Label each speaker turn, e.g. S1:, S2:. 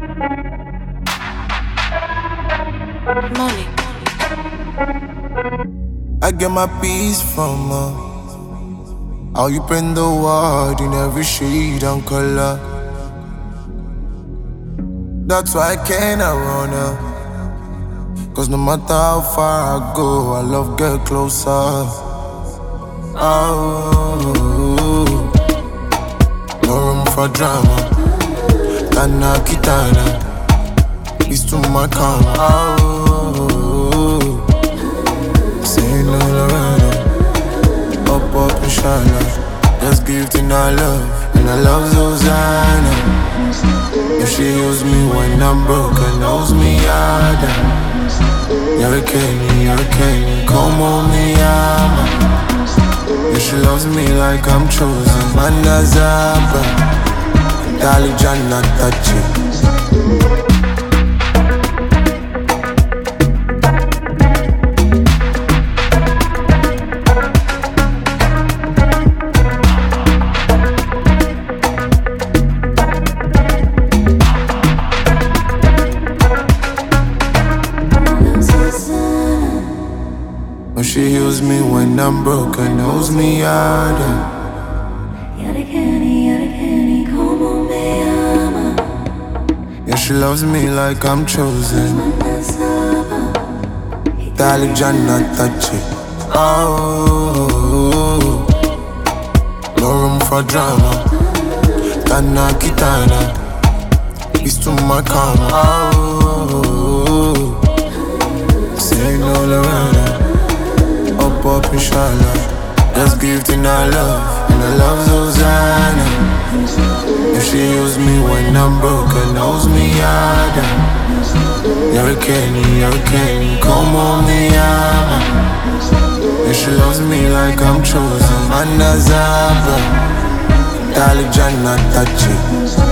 S1: Money.
S2: I get my peace from her. How you print the word in every shade and color. That's why I cannot run her. Cause no matter how far I go, I love get closer. Oh, no room for drama. Tana kitana, it's to my karma. Oh, say no Lorena, up inshallah. Just gifting our love, and I love Zozana. If she use me when I'm broken, knows me harder. You're a Kenny, come on me, ama. If she loves me like I'm chosen, Manazaba, Dali Jannah touch it. She heals me when I'm broken, knows me harder.
S1: You're the candy, come on, me, ama.
S2: Yeah, she loves me like I'm chosen. Dali Jannah touch it. Oh, no room for drama. Tana kitana, it's to my karma. Oh, say no Lorena, up inshallah. Just gifting our love, and I love Zozana. If she use me when I'm broken, knows me harder. You're a Kenny, come on me, ama. If she loves me like I'm chosen, Manazaba, Dali Jannah touch it.